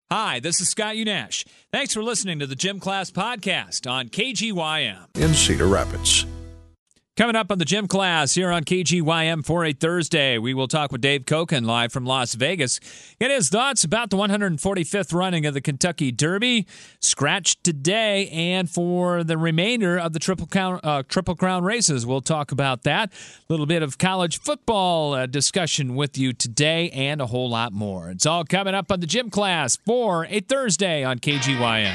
Hi, this is Scott Unash. Thanks for listening to the Gym Class Podcast on KGYM. In Cedar Rapids. Coming up on the Gym Class here on KGYM for a Thursday, we will talk with Dave Koken live from Las Vegas. Get his thoughts about the 145th running of the Kentucky Derby, scratched today, and for the remainder of the Triple Crown races. We'll talk about that. A little bit of college football discussion with you today and a whole lot more. It's all coming up on the Gym Class for a Thursday on KGYM.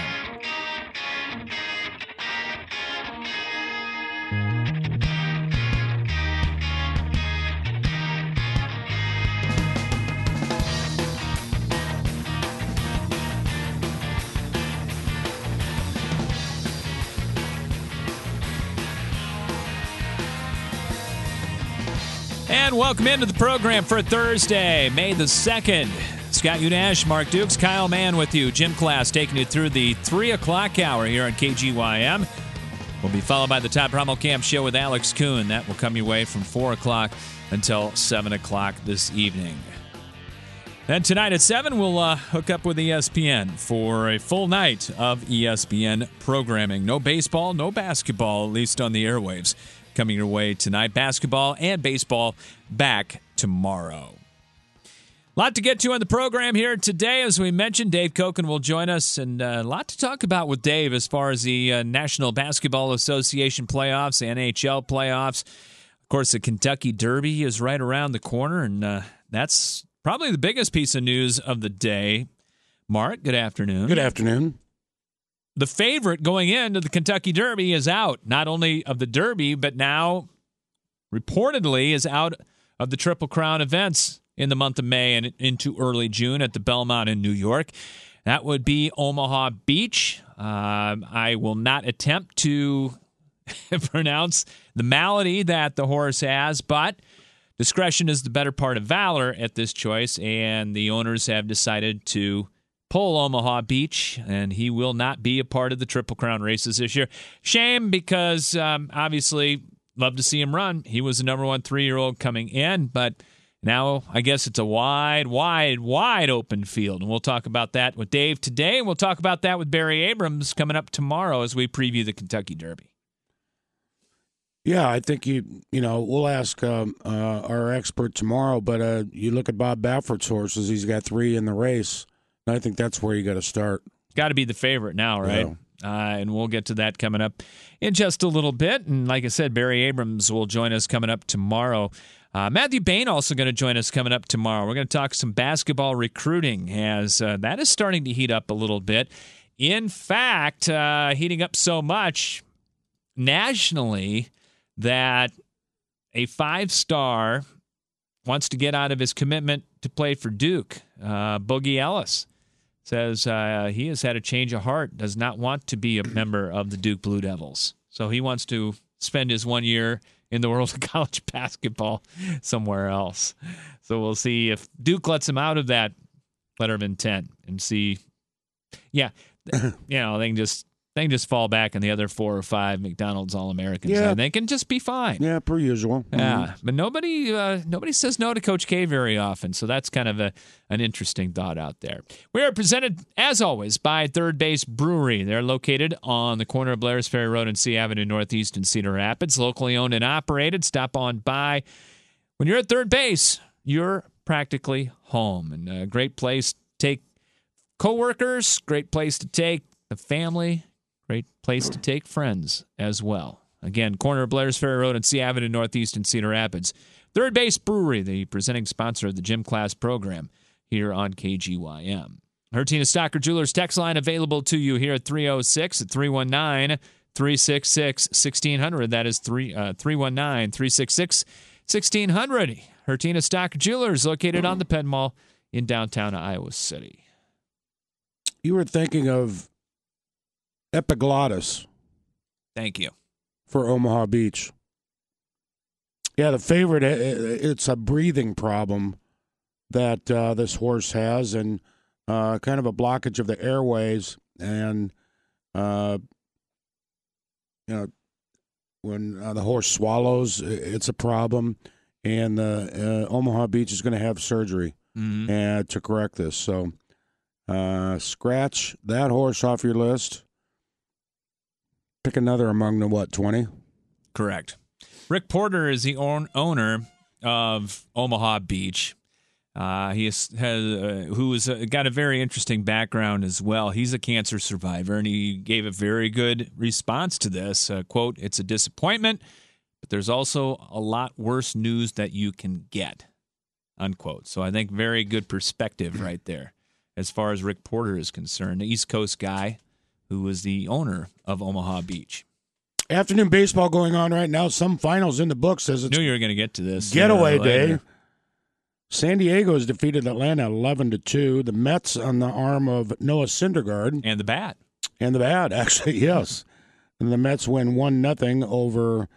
And welcome into the program for Thursday, May the 2nd. Scott Unash, Mark Dukes, Kyle Mann with you. Gym Class taking you through the 3 o'clock hour here on KGYM. We'll be followed by the Todd Brommelkamp Show with Alex Kuhn. That will come your way from 4 o'clock until 7 o'clock this evening. Then tonight at 7, we'll hook up with ESPN for a full night of ESPN programming. No baseball, no basketball, at least on the airwaves. Coming your way tonight. Basketball and baseball back tomorrow. A lot to get to on the program here today. As we mentioned, Dave Koken will join us, and a lot to talk about with Dave as far as the National Basketball Association playoffs, NHL playoffs. Of course, the Kentucky Derby is right around the corner, and that's probably the biggest piece of news of the day. Mark, good afternoon. Good afternoon. The favorite going into the Kentucky Derby is out, not only of the Derby, but now reportedly is out of the Triple Crown events in the month of May and into early June at the Belmont in New York. That would be Omaha Beach. I will not attempt to pronounce the malady that the horse has, but discretion is the better part of valor at this choice, and the owners have decided to pull Omaha Beach, and he will not be a part of the Triple Crown races this year. Shame, because obviously love to see him run. He was the number 1 3-year-old coming in, but now I guess it's a wide open field, and we'll talk about that with Dave today, and we'll talk about that with Barry Abrams coming up tomorrow as we preview the Kentucky Derby. Yeah, I think we'll ask our expert tomorrow, but you look at Bob Baffert's horses, he's got 3 in the race. I think that's where you got to start. Got to be the favorite now, right? Yeah. And we'll get to that coming up in just a little bit. And like I said, Barry Abrams will join us coming up tomorrow. Matthew Bain also going to join us coming up tomorrow. We're going to talk some basketball recruiting as that is starting to heat up a little bit. In fact, heating up so much nationally that a 5-star wants to get out of his commitment to play for Duke. Boogie Ellis says he has had a change of heart, does not want to be a member of the Duke Blue Devils. So he wants to spend his 1 year in the world of college basketball somewhere else. So we'll see if Duke lets him out of that letter of intent and see. Yeah, they can just fall back on the other 4 or 5 McDonald's All-Americans. Yeah. And they can just be fine. Yeah, per usual. Yeah, but nobody says no to Coach K very often, so that's kind of an interesting thought out there. We are presented, as always, by Third Base Brewery. They're located on the corner of Blair's Ferry Road and C Avenue Northeast in Cedar Rapids, locally owned and operated. Stop on by. When you're at third base, you're practically home, and a great place to take coworkers, great place to take the family, great place to take friends as well. Again, corner of Blair's Ferry Road and C Avenue Northeast in Cedar Rapids. Third Base Brewery, the presenting sponsor of the Gym Class program here on KGYM. Hertina Stocker Jewelers text line available to you here at 306 at 319-366-1600. That is 319-366-1600. Hertina Stocker Jewelers located on the Penn Mall in downtown Iowa City. You were thinking of epiglottis. Thank you. For Omaha Beach. Yeah, the favorite, it's a breathing problem that this horse has, and kind of a blockage of the airways. And, when the horse swallows, it's a problem. And Omaha Beach is going to have surgery to correct this. So Scratch that horse off your list. Pick another among the, 20? Correct. Rick Porter is the owner of Omaha Beach. Who's got a very interesting background as well. He's a cancer survivor, and he gave a very good response to this. Quote, "It's a disappointment, but there's also a lot worse news that you can get," unquote. So I think very good perspective right there as far as Rick Porter is concerned, the East Coast guy who is the owner of Omaha Beach. Afternoon baseball going on right now. Some finals in the books as it's knew you were going to get to this. Getaway day. San Diego has defeated Atlanta 11-2. The Mets on the arm of Noah Syndergaard. And the bat. Actually, yes. And the Mets win 1-0 over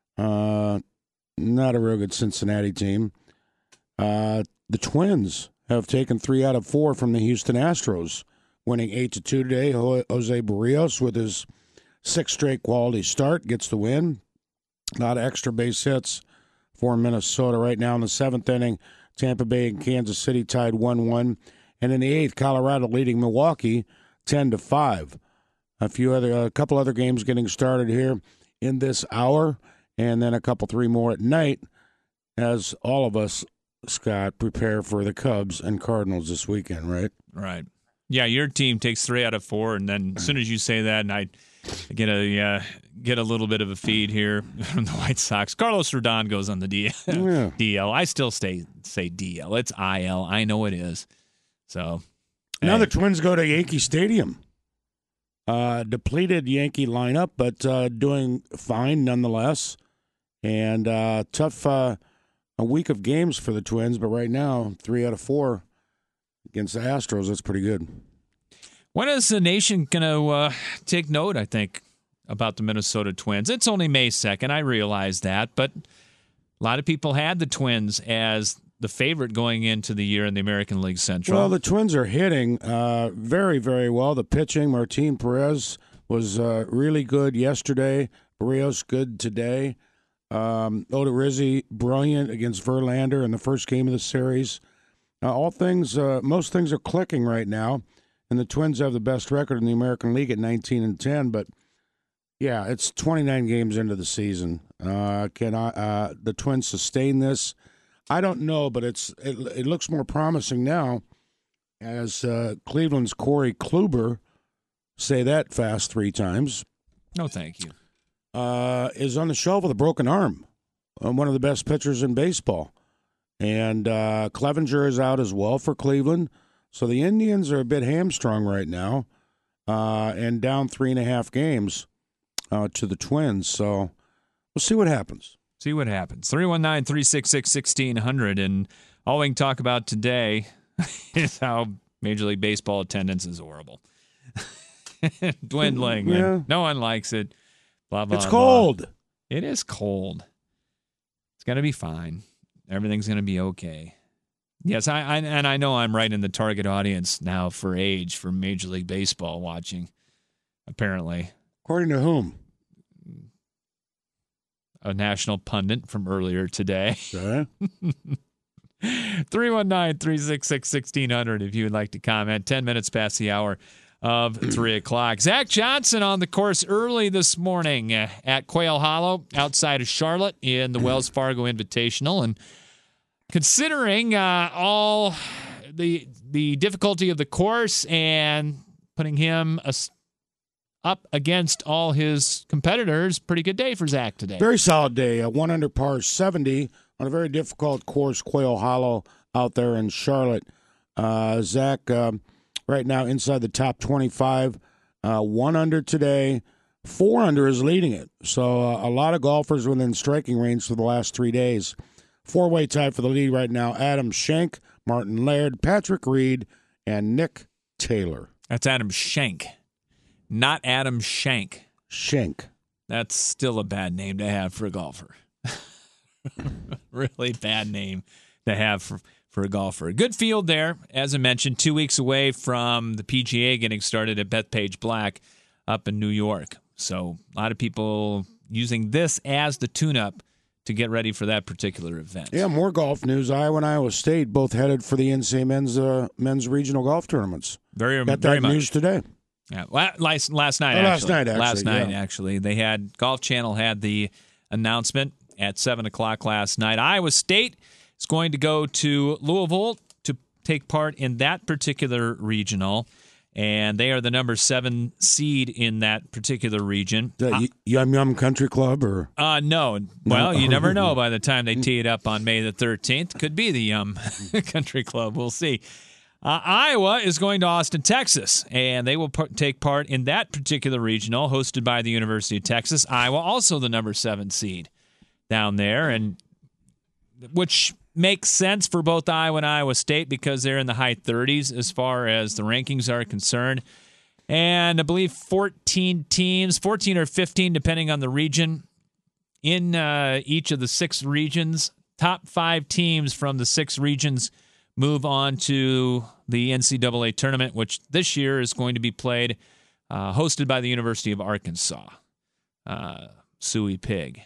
not a real good Cincinnati team. The Twins have taken 3 out of 4 from the Houston Astros, winning 8-2 today. Jose Barrios with his 6th straight quality start gets the win. A lot of extra base hits for Minnesota right now in the 7th inning. Tampa Bay and Kansas City tied 1-1. And in the 8th, Colorado leading Milwaukee 10-5. A couple other games getting started here in this hour, and then 3 more at night as all of us, Scott, prepare for the Cubs and Cardinals this weekend, right? Right. Yeah, your team takes 3 out of 4, and then as soon as you say that, and I get a little bit of a feed here from the White Sox. Carlos Rodon goes on the DL. I still say DL. It's IL. I know it is. So now the Twins go to Yankee Stadium. Depleted Yankee lineup, but doing fine nonetheless. And tough a week of games for the Twins, but right now 3 out of 4 against the Astros. That's pretty good. When is the nation going to take note, I think, about the Minnesota Twins? It's only May 2nd. I realize that. But a lot of people had the Twins as the favorite going into the year in the American League Central. Well, the Twins are hitting very, very well. The pitching, Martin Perez was really good yesterday. Barrios good today. Odorizzi, brilliant against Verlander in the first game of the series. Most things are clicking right now. And the Twins have the best record in the American League at 19-10. But, yeah, it's 29 games into the season. Can the Twins sustain this? I don't know, but it looks more promising now as Cleveland's Corey Kluber, say that fast 3 times. No, thank you. Is on the shelf with a broken arm. One of the best pitchers in baseball. And Clevenger is out as well for Cleveland. So the Indians are a bit hamstrung right now and down 3.5 games to the Twins. So we'll see what happens. 319-366-1600. And all we can talk about today is how Major League Baseball attendance is horrible. Dwindling. Yeah. No one likes it. Blah, blah, it's cold. Blah. It is cold. It's going to be fine. Everything's going to be okay. Yes, I know I'm right in the target audience now for age for Major League Baseball watching, apparently. According to whom? A national pundit from earlier today. Okay. 319-366-1600 if you would like to comment. 10 minutes past the hour of 3 o'clock. Zach Johnson on the course early this morning at Quail Hollow outside of Charlotte in the Wells Fargo Invitational. And considering all the difficulty of the course and putting him up against all his competitors, pretty good day for Zach today. Very solid day. 1 under par 70 on a very difficult course, Quail Hollow out there in Charlotte. Zach, right now inside the top 25, 1 under today. 4 under is leading it. So a lot of golfers within striking range for the last 3 days. 4-way tie for the lead right now. Adam Schenk, Martin Laird, Patrick Reed, and Nick Taylor. That's Adam Schenk, not Adam Shank. Schenk. That's still a bad name to have for a golfer. Really bad name to have for a golfer. Good field there, as I mentioned, 2 weeks away from the PGA getting started at Bethpage Black up in New York. So a lot of people using this as the tune-up to get ready for that particular event. Yeah, more golf news. Iowa and Iowa State both headed for the NCAA men's regional golf tournaments. Very Got very that much. news today. Yeah, last night. Last night, actually. They had Golf Channel had the announcement at 7:00 last night. Iowa State is going to go to Louisville to take part in that particular regional, and they are the number 7 seed in that particular region. Yum Yum Country Club or no. Well, you never know. By the time they tee it up on May the 13th, could be the Yum Country Club. We'll see. Iowa is going to Austin, Texas, and they will take part in that particular regional hosted by the University of Texas. Iowa also the number 7 seed down there, and which makes sense for both Iowa and Iowa State because they're in the high 30s as far as the rankings are concerned. And I believe 14 teams, 14 or 15 depending on the region, in each of the 6 regions. Top 5 teams from the 6 regions move on to the NCAA tournament, which this year is going to be played, hosted by the University of Arkansas. Suey Pig.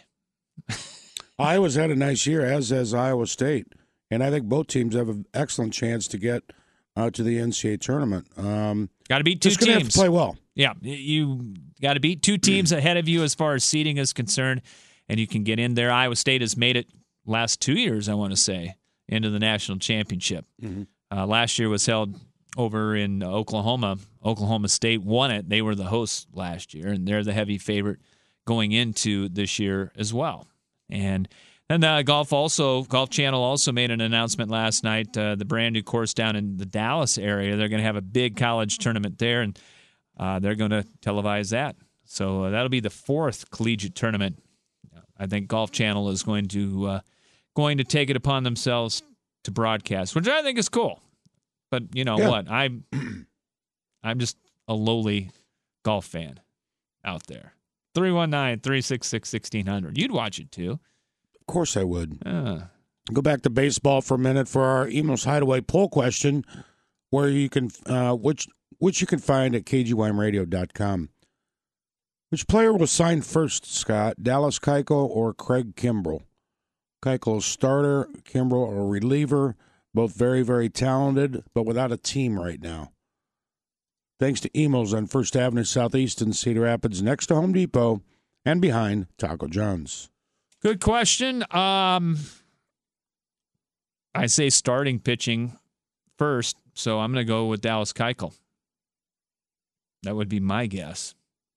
Iowa's had a nice year, as has Iowa State. And I think both teams have an excellent chance to get to the NCAA tournament. Got to beat 2 teams. Just going to have to play well. Yeah, you got to beat 2 teams ahead of you as far as seeding is concerned, and you can get in there. Iowa State has made it last 2 years, I want to say, into the national championship. Mm-hmm. Last year was held over in Oklahoma. Oklahoma State won it. They were the hosts last year, and they're the heavy favorite going into this year as well. And Golf Channel also made an announcement last night, the brand new course down in the Dallas area. They're going to have a big college tournament there, and they're going to televise that. So that'll be the 4th collegiate tournament. I think Golf Channel is going to take it upon themselves to broadcast, which I think is cool. But you know what? I'm just a lowly golf fan out there. 319-366-1600. You'd watch it too. Of course I would. Go back to baseball for a minute for our Emos Hideaway poll question, where you can which you can find at kgymradio.com. Which player was signed first, Scott? Dallas Keuchel or Craig Kimbrell? Keuchel, starter, Kimbrell, a reliever. Both very, very talented, but without a team right now. Thanks to Emos on First Avenue Southeast in Cedar Rapids, next to Home Depot and behind Taco John's. Good question. I say starting pitching first, so I'm going to go with Dallas Keuchel. That would be my guess.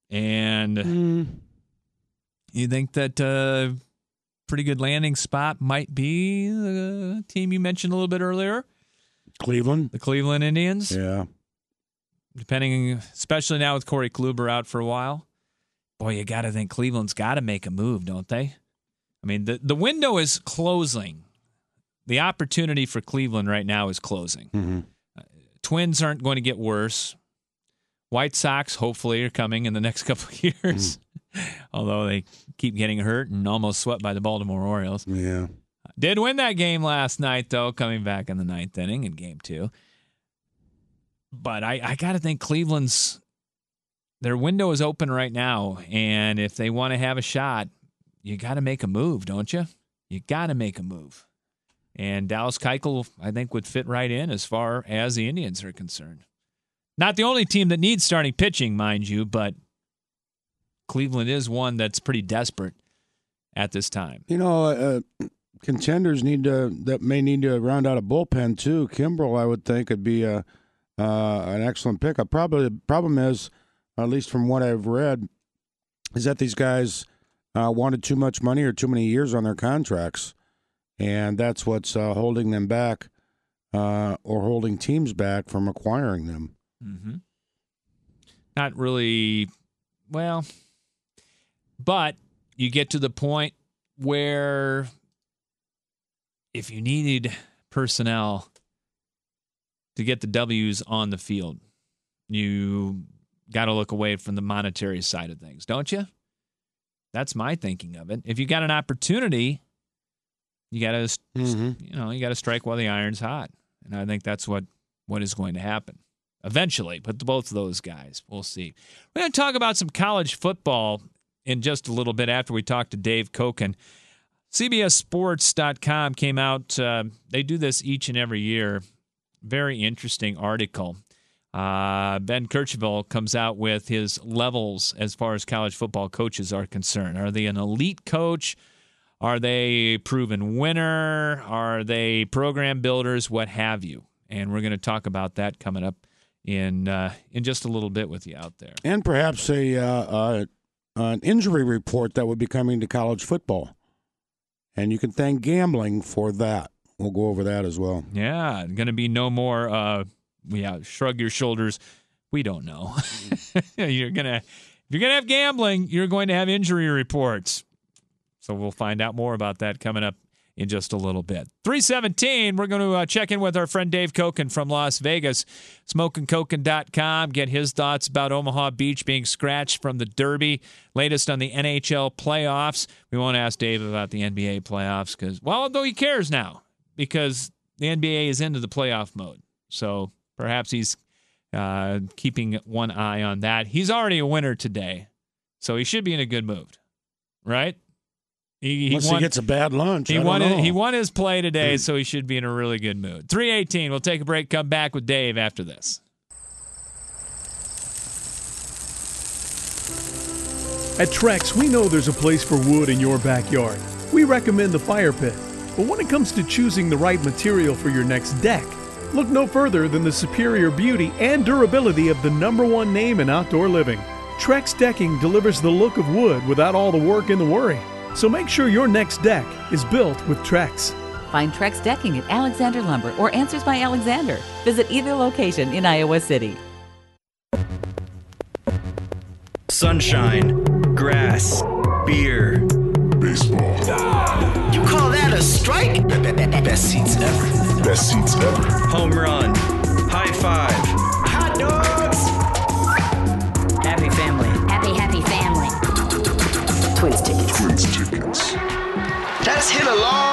And you think that pretty good landing spot might be the team you mentioned a little bit earlier? Cleveland. The Cleveland Indians? Yeah. Depending, especially now with Corey Kluber out for a while. Boy, you got to think Cleveland's got to make a move, don't they? I mean, the window is closing. The opportunity for Cleveland right now is closing. Mm-hmm. Twins aren't going to get worse. White Sox, hopefully, are coming in the next couple of years, although they keep getting hurt and almost swept by the Baltimore Orioles. Yeah. Did win that game last night, though, coming back in the 9th inning in Game 2. But I got to think Cleveland's – their window is open right now, and if they want to have a shot, you got to make a move, don't you? You got to make a move. And Dallas Keuchel, I think, would fit right in as far as the Indians are concerned. Not the only team that needs starting pitching, mind you, but Cleveland is one that's pretty desperate at this time. You know, contenders may need to round out a bullpen too. Kimbrell, I would think, would be an excellent pick. The problem is, at least from what I've read, is that these guys wanted too much money or too many years on their contracts, and that's what's holding them back or holding teams back from acquiring them. Mm-hmm. Not really, well, but you get to the point where if you needed personnel to get the W's on the field, you got to look away from the monetary side of things, don't you? That's my thinking of it. If you got an opportunity, you got to, you got to strike while the iron's hot, and I think that's what is going to happen. Eventually, but both of those guys, we'll see. We're going to talk about some college football in just a little bit after we talk to Dave Koken. CBSSports.com came out. They do this each and every year. Very interesting article. Ben Kirchhoff comes out with his levels as far as college football coaches are concerned. Are they an elite coach? Are they a proven winner? Are they program builders? What have you? And we're going to talk about that coming up in just a little bit with you out there. And perhaps an injury report that would be coming to college football. And you can thank gambling for that. We'll go over that as well. Yeah, going to be no more shrug your shoulders. We don't know. If you're gonna have gambling, you're going to have injury reports. So we'll find out more about that coming up in just a little bit. 3:17, we're going to check in with our friend Dave Koken from Las Vegas, smokingkoken.com, get his thoughts about Omaha Beach being scratched from the Derby, latest on the NHL playoffs. We won't ask Dave about the NBA playoffs though he cares now because the NBA is into the playoff mode. So perhaps he's keeping one eye on that. He's already a winner today, so he should be in a good mood, right? Unless he gets a bad lunch. He won his play today, so he should be in a really good mood. 3:18, we'll take a break, come back with Dave after this. At Trex, we know there's a place for wood in your backyard. We recommend the fire pit. But when it comes to choosing the right material for your next deck, look no further than the superior beauty and durability of the #1 name in outdoor living. Trex Decking delivers the look of wood without all the work and the worry. So make sure your next deck is built with Trex. Find Trex Decking at Alexander Lumber or Answers by Alexander. Visit either location in Iowa City. Sunshine, grass, beer, baseball. You call that a strike? Best seats ever. Best seats ever. Home run, high five, hot dogs. Happy family. Happy family. Twins tickets. That's hit a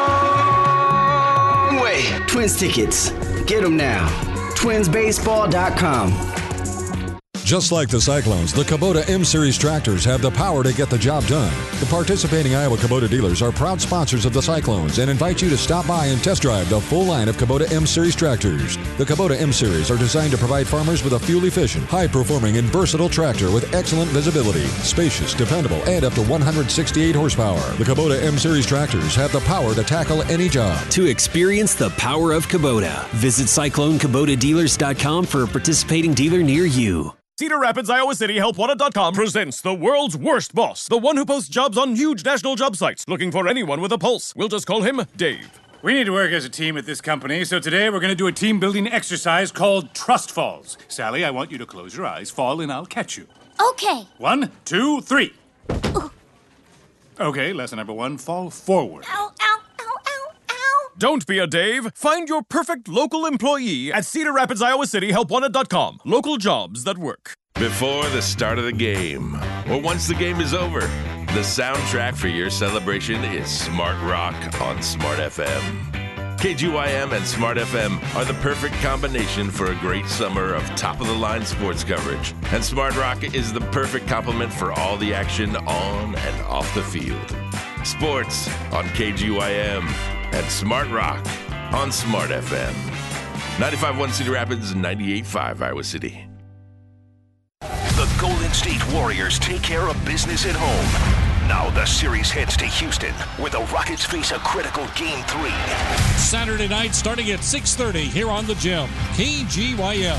long way. Twins tickets. Get them now. TwinsBaseball.com. Just like the Cyclones, the Kubota M-Series tractors have the power to get the job done. The participating Iowa Kubota dealers are proud sponsors of the Cyclones and invite you to stop by and test drive the full line of Kubota M-Series tractors. The Kubota M-Series are designed to provide farmers with a fuel-efficient, high-performing, and versatile tractor with excellent visibility, spacious, dependable, and up to 168 horsepower. The Kubota M-Series tractors have the power to tackle any job. To experience the power of Kubota, visit CycloneKubotaDealers.com for a participating dealer near you. Cedar Rapids, Iowa City, HelpWanted.com presents the world's worst boss, the one who posts jobs on huge national job sites, looking for anyone with a pulse. We'll just call him Dave. We need to work as a team at this company, so today we're going to do a team-building exercise called Trust Falls. Sally, I want you to close your eyes, fall, and I'll catch you. Okay. 1, 2, 3. Ooh. Okay, lesson number 1, fall forward. Ow, ow, ow, ow, ow. Don't be a Dave. Find your perfect local employee at Cedar Rapids, Iowa City, HelpWanted.com. Local jobs that work. Before the start of the game, or once the game is over, the soundtrack for your celebration is Smart Rock on Smart FM. KGYM and Smart FM are the perfect combination for a great summer of top-of-the-line sports coverage. And Smart Rock is the perfect complement for all the action on and off the field. Sports on KGYM and Smart Rock on Smart FM. 95.1 Cedar Rapids, 98.5 Iowa City. The Golden State Warriors take care of business at home. Now the series heads to Houston, where the Rockets face a critical Game 3. Saturday night starting at 6:30 here on the Gym. KGYM.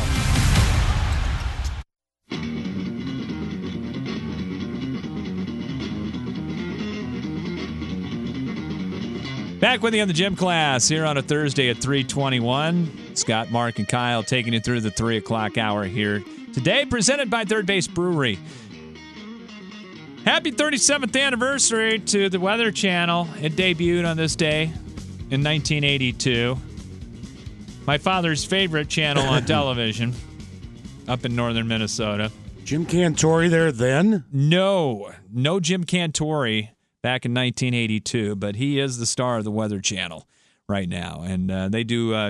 Back with you on the gym class here on a Thursday at 3:21. Scott, Mark, and Kyle taking you through the 3 o'clock hour here today, presented by Third Base Brewery. Happy 37th anniversary to the Weather Channel. It debuted on this day in 1982. My father's favorite channel on television up in northern Minnesota. Jim Cantore there then? No Jim Cantore back in 1982, but he is the star of the Weather Channel right now, and they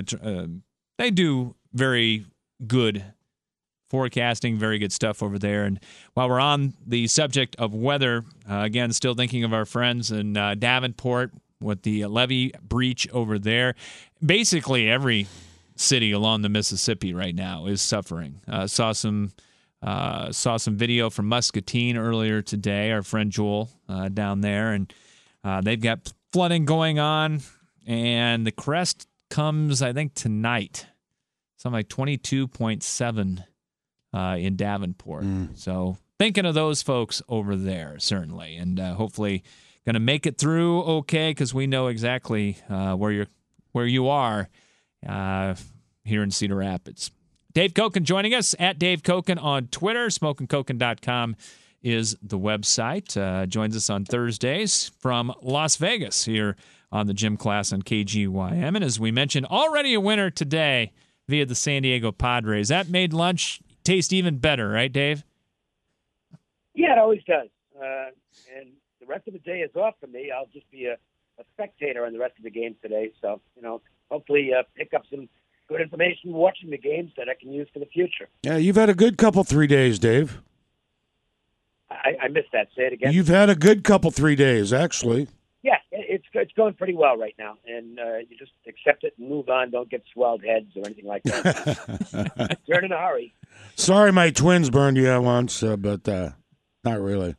do very good forecasting, very good stuff over there. And while we're on the subject of weather, again, still thinking of our friends in Davenport, with the levee breach over there. Basically, every city along the Mississippi right now is suffering. Saw some video from Muscatine earlier today. Our friend Joel down there, and they've got flooding going on. And the crest comes, I think, tonight. Something like 22.7 in Davenport. So thinking of those folks over there, certainly, and hopefully going to make it through okay, because we know exactly where you are here in Cedar Rapids. Dave Koken joining us at Dave Koken on Twitter. SmokingKoken.com is the website. Joins us on Thursdays from Las Vegas here on the Gym Class on KGYM. And as we mentioned, already a winner today via the San Diego Padres. That made lunch taste even better, right, Dave? Yeah, it always does. And the rest of the day is off for me. I'll just be a spectator on the rest of the game today. So, hopefully pick up some good information watching the games that I can use for the future. Yeah, you've had a good couple 3 days, Dave. I missed that. Say it again. You've had a good couple 3 days, actually. Yeah, it's going pretty well right now, and you just accept it and move on. Don't get swelled heads or anything like that. You're in a hurry. Sorry my twins burned you once, but not really.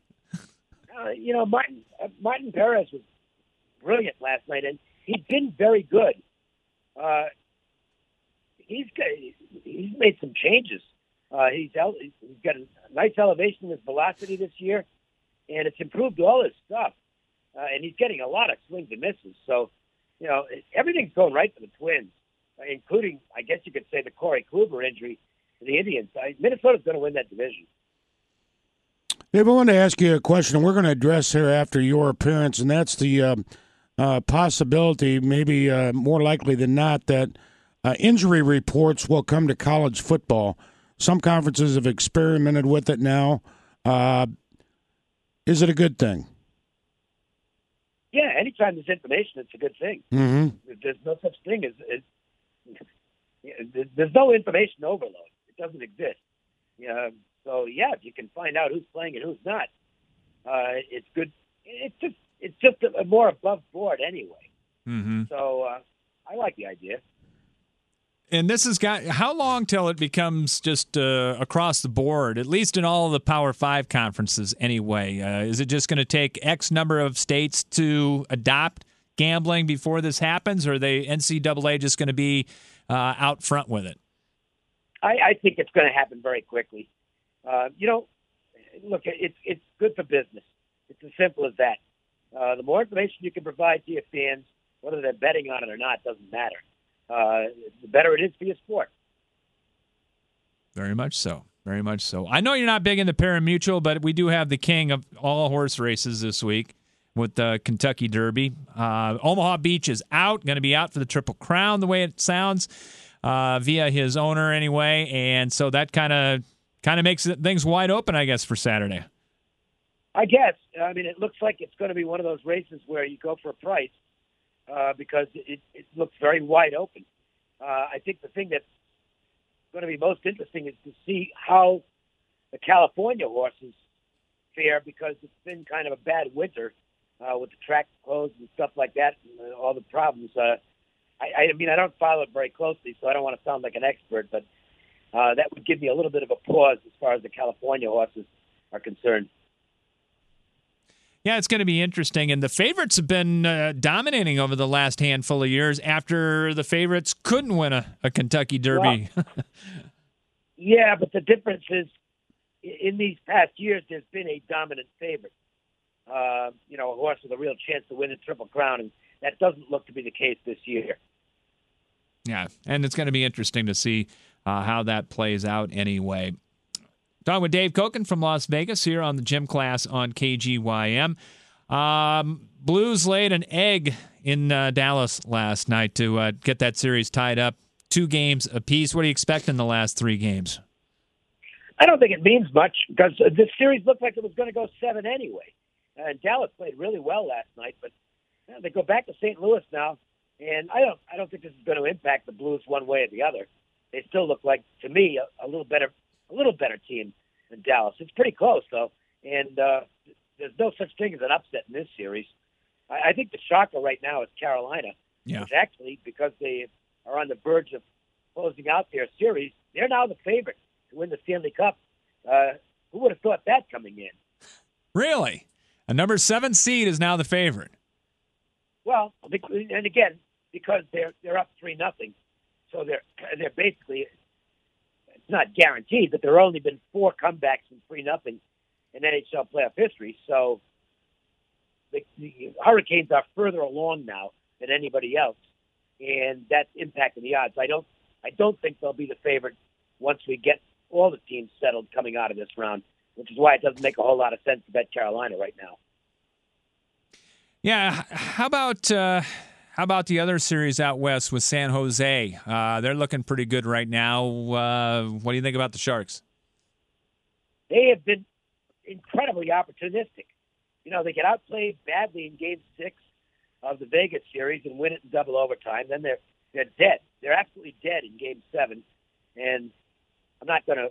Martin Perez was brilliant last night, and he's been very good. He's made some changes. He's got a nice elevation in his velocity this year, and it's improved all his stuff. And he's getting a lot of swings and misses. So, everything's going right for the Twins, including, I guess you could say, the Corey Kluber injury to the Indians. Minnesota's going to win that division. Dave, I want to ask you a question we're going to address here after your appearance, and that's the possibility, maybe more likely than not, that injury reports will come to college football. Some conferences have experimented with it now. Is it a good thing? Yeah, anytime there's information, it's a good thing. Mm-hmm. There's no such thing as there's no information overload. It doesn't exist. So yeah, if you can find out who's playing and who's not, it's good. It's just a more above board anyway. Mm-hmm. So I like the idea. And this has got how long till it becomes just across the board, at least in all of the Power 5 conferences anyway? Is it just going to take X number of states to adopt gambling before this happens, or are the NCAA just going to be out front with it? I think it's going to happen very quickly. Look, it's good for business. It's as simple as that. The more information you can provide to your fans, whether they're betting on it or not, doesn't matter. The better it is for your sport. Very much so. Very much so. I know you're not big into pari-mutuel, but we do have the king of all horse races this week with the Kentucky Derby. Omaha Beach is out, going to be out for the Triple Crown, the way it sounds, via his owner anyway, and so that kind of makes things wide open, I guess, for Saturday. I guess. I mean, it looks like it's going to be one of those races where you go for a price. Because it looks very wide open. I think the thing that's going to be most interesting is to see how the California horses fare, because it's been kind of a bad winter with the track closed and stuff like that, and all the problems. I mean, I don't follow it very closely, so I don't want to sound like an expert, but that would give me a little bit of a pause as far as the California horses are concerned. Yeah, it's going to be interesting. And the favorites have been dominating over the last handful of years after the favorites couldn't win a Kentucky Derby. Well, yeah, but the difference is in these past years, there's been a dominant favorite. A horse with a real chance to win the Triple Crown, and that doesn't look to be the case this year. Yeah, and it's going to be interesting to see how that plays out anyway. Talking with Dave Koken from Las Vegas here on the Gym Class on KGYM. Blues laid an egg in Dallas last night to get that series tied up 2 games apiece. What do you expect in the last 3 games? I don't think it means much because this series looked like it was going to go 7 anyway. And Dallas played really well last night, but they go back to St. Louis now, and I don't think this is going to impact the Blues one way or the other. They still look like, to me, a little better team than Dallas. It's pretty close, though, and there's no such thing as an upset in this series. I think the shocker right now is Carolina. Yeah. Which actually, because they are on the verge of closing out their series, they're now the favorite to win the Stanley Cup. Who would have thought that coming in? Really? A number 7 seed is now the favorite. Well, and again, because they're up 3-0, so they're basically, it's not guaranteed, but there have only been 4 comebacks from 3-0 in NHL playoff history. So the Hurricanes are further along now than anybody else, and that's impacting the odds. I don't think they'll be the favorite once we get all the teams settled coming out of this round, which is why it doesn't make a whole lot of sense to bet Carolina right now. Yeah, how about the other series out west with San Jose? They're looking pretty good right now. What do you think about the Sharks? They have been incredibly opportunistic. You know, they get outplayed badly in Game 6 of the Vegas series and win it in double overtime. Then they're dead. They're absolutely dead in Game 7. And I'm not going to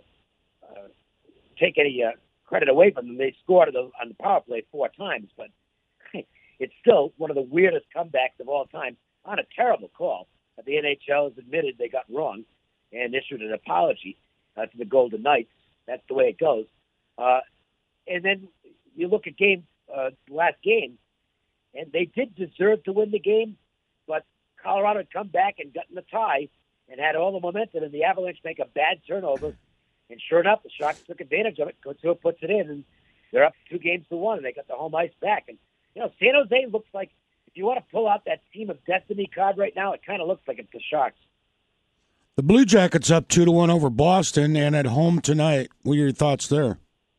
take any credit away from them. They scored on the power play 4 times, but it's still one of the weirdest comebacks of all time on a terrible call that the NHL has admitted they got wrong and issued an apology to the Golden Knights. That's the way it goes. And then you look at last game, and they did deserve to win the game, but Colorado had come back and gotten the tie and had all the momentum, and the Avalanche make a bad turnover. And sure enough, the Sharks took advantage of it. Couture puts it in, and they're up 2-1, and they got the home ice back. And, you know, San Jose looks like, if you want to pull out that team of destiny card right now, it kind of looks like it's the Sharks. The Blue Jackets up 2-1 over Boston and at home tonight. What are your thoughts there?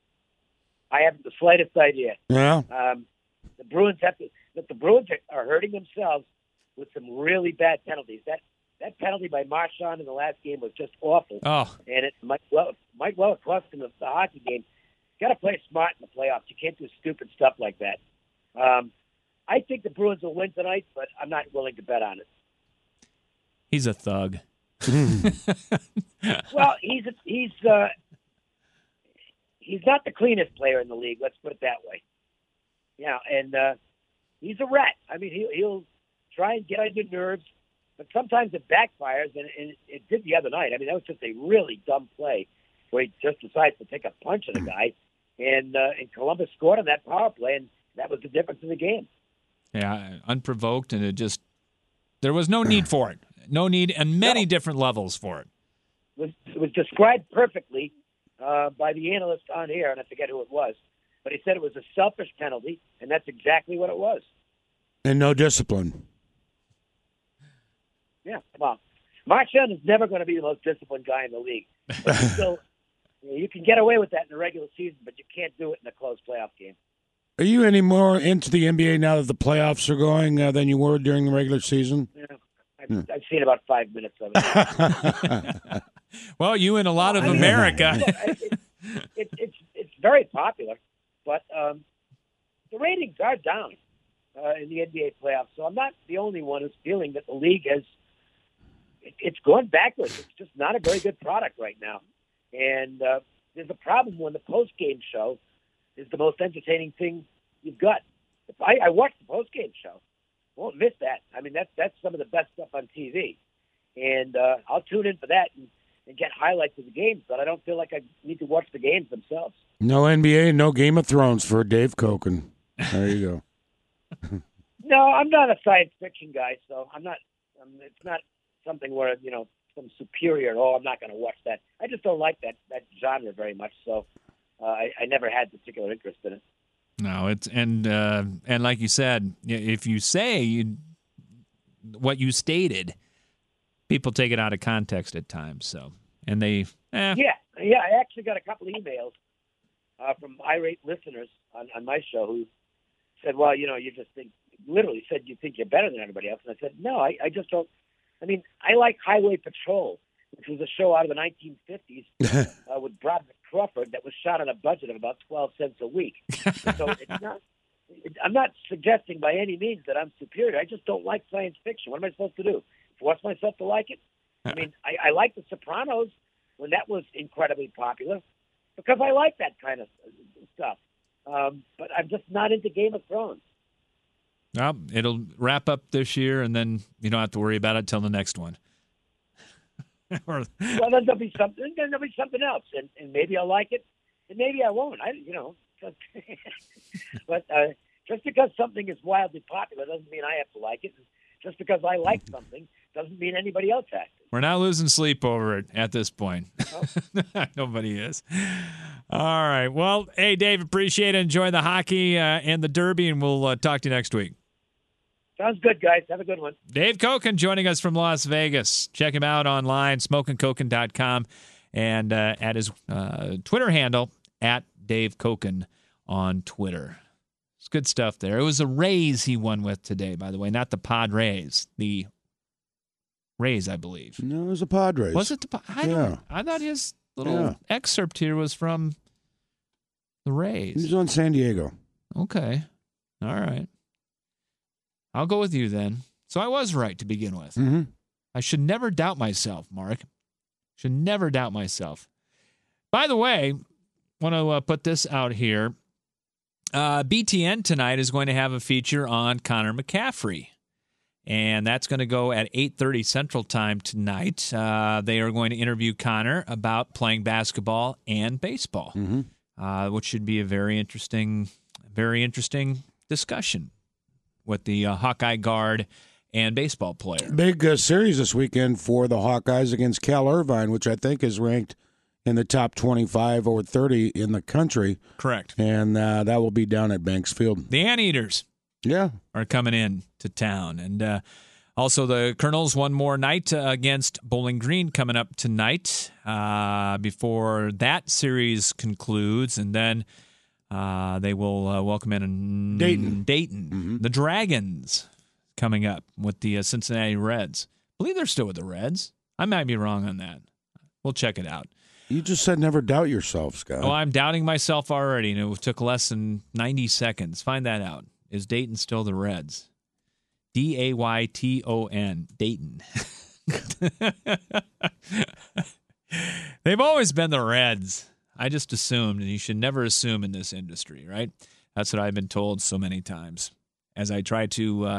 I haven't the slightest idea. Yeah. The Bruins the Bruins are hurting themselves with some really bad penalties. That penalty by Marchand in the last game was just awful. Oh. And it might well have cost them the hockey game. You got to play smart in the playoffs. You can't do stupid stuff like that. I think the Bruins will win tonight, but I'm not willing to bet on it. He's a thug. Well, he's not the cleanest player in the league. Let's put it that way. Yeah, and he's a rat. I mean, he'll try and get on your nerves, but sometimes it backfires, and it did the other night. I mean, that was just a really dumb play where he just decides to take a punch at a guy, and Columbus scored on that power play, and that was the difference in the game. Yeah, unprovoked, and there was no need for it. No need, and many different levels for it. It was described perfectly by the analyst on air, and I forget who it was, but he said it was a selfish penalty, and that's exactly what it was. And no discipline. Yeah, well, Marchand is never going to be the most disciplined guy in the league. But still, you can get away with that in the regular season, but you can't do it in a close playoff game. Are you any more into the NBA now that the playoffs are going than you were during the regular season? Yeah, I've seen about 5 minutes of it. Well, you and a lot of America. It's very popular, but the ratings are down in the NBA playoffs. So I'm not the only one who's feeling that the league it's going backwards. It's just not a very good product right now. And there's a problem when the post-game show is the most entertaining thing you've got. I watched the post-game show. Won't miss that. I mean, that's some of the best stuff on TV. And I'll tune in for that and get highlights of the games, but I don't feel like I need to watch the games themselves. No NBA, no Game of Thrones for Dave Koken. There you go. No, I'm not a science fiction guy, so I'm not. It's not something where some superior. I'm not going to watch that. I just don't like that genre very much. So I never had particular interest in it. No, it's and like you said, if you say what you stated, people take it out of context at times. So and they Yeah. I actually got a couple emails from irate listeners on my show who said, "Well, you just think." Literally said, "You think you're better than everybody else?" And I said, "No, I just don't." I mean, I like Highway Patrol, which was a show out of the 1950s with Broderick Crawford that was shot on a budget of about 12 cents a week. So it's not. I'm not suggesting by any means that I'm superior. I just don't like science fiction. What am I supposed to do? Force myself to like it? I mean, I like The Sopranos when that was incredibly popular because I like that kind of stuff. But I'm just not into Game of Thrones. Well, it'll wrap up this year, and then you don't have to worry about it until the next one. Well, then there'll be something. Then there'll be something else, and maybe I'll like it, and maybe I won't. But just because something is wildly popular doesn't mean I have to like it. And just because I like something doesn't mean anybody else has to. We're not losing sleep over it at this point. Nobody is. All right. Well, hey, Dave, appreciate it. Enjoy the hockey and the Derby, and we'll talk to you next week. Sounds good, guys. Have a good one. Dave Koken joining us from Las Vegas. Check him out online, smokingkoken.com, and at his Twitter handle, at Dave Koken on Twitter. It's good stuff there. It was the Rays he won with today, by the way, not the Padres. The Rays, I believe. No, it was the Padres. Was it the Padres? I thought his little excerpt here was from the Rays. He's on San Diego. Okay. All right. I'll go with you then. So I was right to begin with. Mm-hmm. I should never doubt myself, Mark. Should never doubt myself. By the way, want to put this out here. BTN tonight is going to have a feature on Connor McCaffrey. And that's going to go at 8:30 Central Time tonight. They are going to interview Connor about playing basketball and baseball, which should be a very interesting discussion with the Hawkeye guard and baseball player. Big series this weekend for the Hawkeyes against Cal Irvine, which I think is ranked in the top 25 or 30 in the country. Correct. And that will be down at Banks Field. The Anteaters are coming in to town. And also the Colonels one more night against Bowling Green coming up tonight before that series concludes. And then they will welcome in Dayton. The Dragons coming up with the Cincinnati Reds. I believe they're still with the Reds. I might be wrong on that. We'll check it out. You just said never doubt yourself, Scott. Oh, I'm doubting myself already, and it took less than 90 seconds. Find that out. Is Dayton still the Reds? Dayton. Dayton. They've always been the Reds. I just assumed, and you should never assume in this industry, right? That's what I've been told so many times. As I try to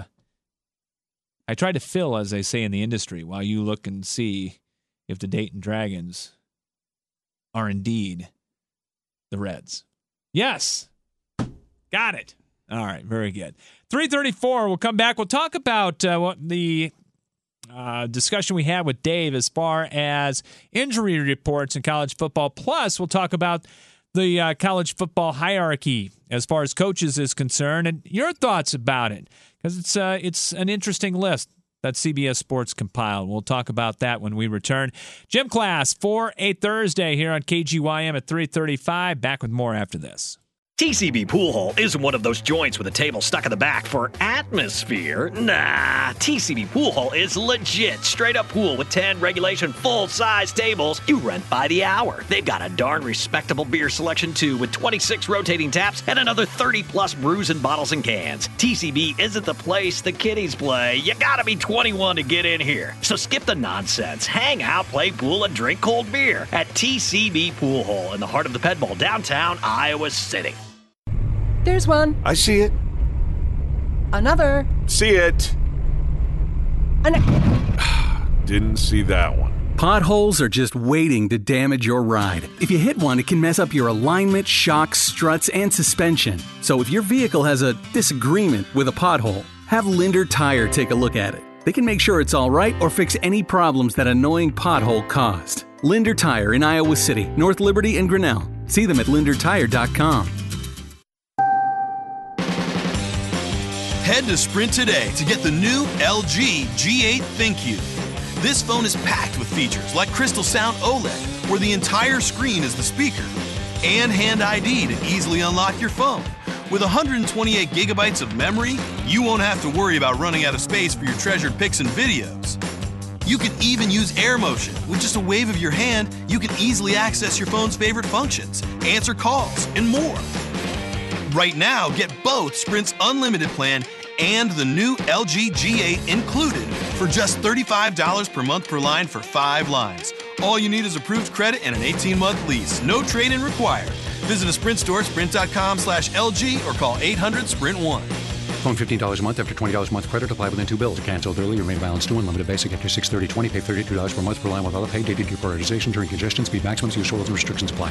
fill, as they say in the industry, while you look and see if the Dayton Dragons are indeed the Reds. Yes. Got it. All right, very good. 3:34, we'll come back. We'll talk about what the discussion we had with Dave as far as injury reports in college football. Plus, we'll talk about the college football hierarchy as far as coaches is concerned and your thoughts about it, because it's an interesting list that CBS Sports compiled. We'll talk about that when we return. Gym Class for a Thursday here on KGYM at 3:35. Back with more after this. TCB Pool Hall isn't one of those joints with a table stuck in the back for atmosphere. Nah, TCB Pool Hall is legit. Straight up pool with 10 regulation full-size tables. You rent by the hour. They've got a darn respectable beer selection too, with 26 rotating taps and another 30-plus brews and bottles and cans. TCB isn't the place the kiddies play. You gotta be 21 to get in here. So skip the nonsense. Hang out, play pool, and drink cold beer at TCB Pool Hall in the heart of the Ped Bowl, downtown Iowa City. There's one. I see it. Another. See it. Didn't see that one. Potholes are just waiting to damage your ride. If you hit one, it can mess up your alignment, shocks, struts, and suspension. So if your vehicle has a disagreement with a pothole, have Linder Tire take a look at it. They can make sure it's all right or fix any problems that annoying pothole caused. Linder Tire in Iowa City, North Liberty, and Grinnell. See them at lindertire.com. Head to Sprint today to get the new LG G8 ThinQ. This phone is packed with features like Crystal Sound OLED, where the entire screen is the speaker, and Hand ID to easily unlock your phone. With 128 gigabytes of memory, you won't have to worry about running out of space for your treasured pics and videos. You can even use AirMotion. With just a wave of your hand, you can easily access your phone's favorite functions, answer calls, and more. Right now, get both Sprint's unlimited plan and the new LG G8 included for just $35 per month per line for 5 lines. All you need is approved credit and an 18-month lease. No trade-in required. Visit a Sprint store, sprint.com/LG, or call 800-SPRINT1. Phone $15 a month after $20 a month credit. Apply within 2 bills. Canceled early. Remain balance due. Unlimited basic after 6/30/20. Pay $32 per month per line with auto pay. Dated to prioritization during congestion. Speed maximums. Use rules and restrictions apply.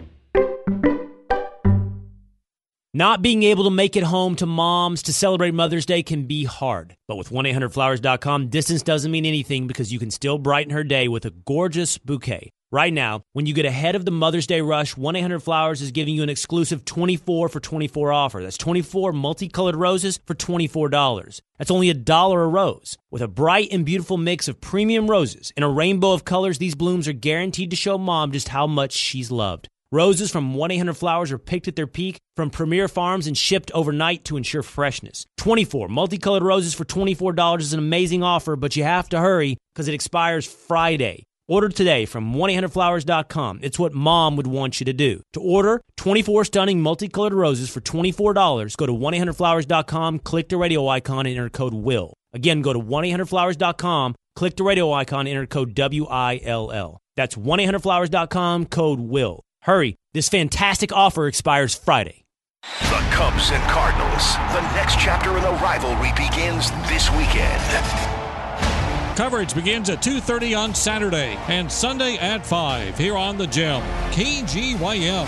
Not being able to make it home to moms to celebrate Mother's Day can be hard. But with 1-800-Flowers.com, distance doesn't mean anything because you can still brighten her day with a gorgeous bouquet. Right now, when you get ahead of the Mother's Day rush, 1-800-Flowers is giving you an exclusive 24 for 24 offer. That's 24 multicolored roses for $24. That's only $1 a rose. With a bright and beautiful mix of premium roses in a rainbow of colors, these blooms are guaranteed to show mom just how much she's loved. Roses from 1-800-Flowers are picked at their peak from premier farms and shipped overnight to ensure freshness. 24 multicolored roses for $24 is an amazing offer, but you have to hurry because it expires Friday. Order today from 1-800-Flowers.com. It's what mom would want you to do. To order 24 stunning multicolored roses for $24, go to 1-800-Flowers.com, click the radio icon, and enter code WILL. Again, go to 1-800-Flowers.com, click the radio icon, and enter code WILL. That's 1-800-Flowers.com, code WILL. Hurry, this fantastic offer expires Friday. The Cubs and Cardinals. The next chapter in the rivalry begins this weekend. Coverage begins at 2:30 on Saturday and Sunday at 5 here on the Gym. KGYM.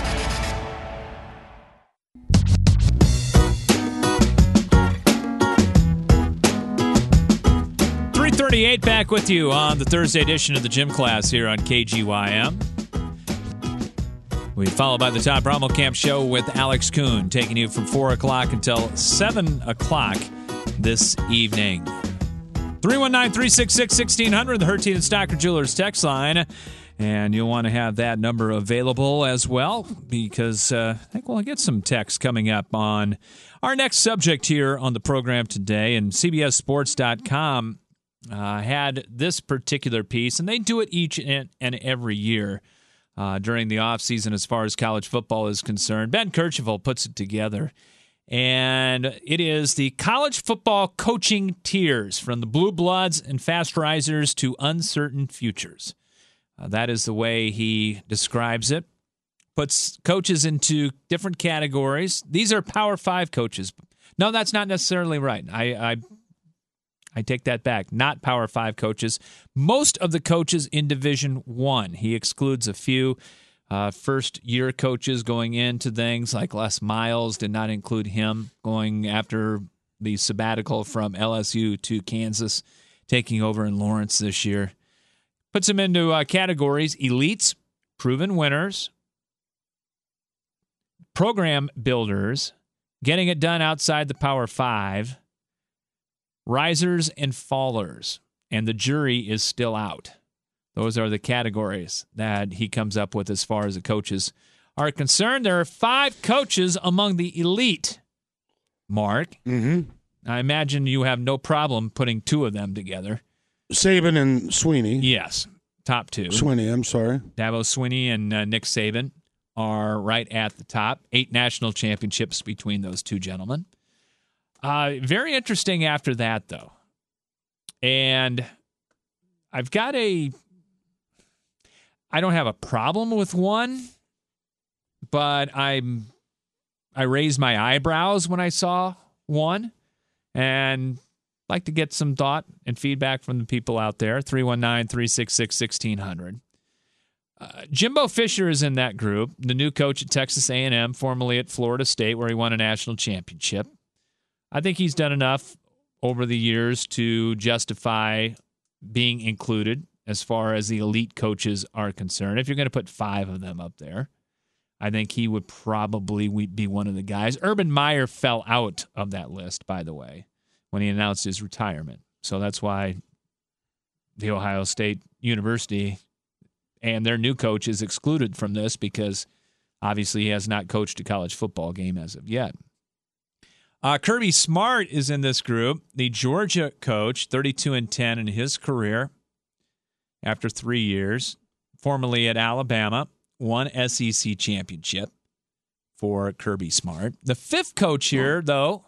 .38 back with you on the Thursday edition of the Gym Class here on KGYM. We followed by the Todd Brommelkamp Show with Alex Kuhn, taking you from 4 o'clock until 7 o'clock this evening. 319-366-1600, the Hertine and Stocker Jewelers text line. And you'll want to have that number available as well because I think we'll get some texts coming up on our next subject here on the program today. And CBSSports.com had this particular piece, and they do it each and every year. During the offseason as far as college football is concerned. Ben Kercheval puts it together, and it is the college football coaching tiers from the Blue Bloods and Fast Risers to uncertain futures. That is the way he describes it. Puts coaches into different categories. These are Power 5 coaches. No, that's not necessarily right. I take that back. Not Power 5 coaches. Most of the coaches in Division I. He excludes a few first-year coaches going into things like Les Miles. Did not include him going after the sabbatical from LSU to Kansas, taking over in Lawrence this year. Puts him into categories: elites, proven winners, program builders, getting it done outside the Power 5, risers and fallers, and the jury is still out. Those are the categories that he comes up with as far as the coaches are concerned. There are 5 coaches among the elite, Mark. Mm-hmm. I imagine you have no problem putting 2 of them together. Saban and Sweeney. Yes, top 2. Sweeney, I'm sorry. Dabo Swinney and Nick Saban are right at the top. 8 national championships between those 2 gentlemen. Very interesting after that, though. And I've got I don't have a problem with one, but I raised my eyebrows when I saw one, and like to get some thought and feedback from the people out there. 319-366-1600. Jimbo Fisher is in that group, the new coach at Texas A&M, formerly at Florida State, where he won a national championship. I think he's done enough over the years to justify being included as far as the elite coaches are concerned. If you're going to put 5 of them up there, I think he would probably be one of the guys. Urban Meyer fell out of that list, by the way, when he announced his retirement. So that's why the Ohio State University and their new coach is excluded from this, because obviously he has not coached a college football game as of yet. Kirby Smart is in this group, the Georgia coach, 32-10 in his career after 3 years, formerly at Alabama, 1 SEC championship for Kirby Smart. The 5th coach here, though,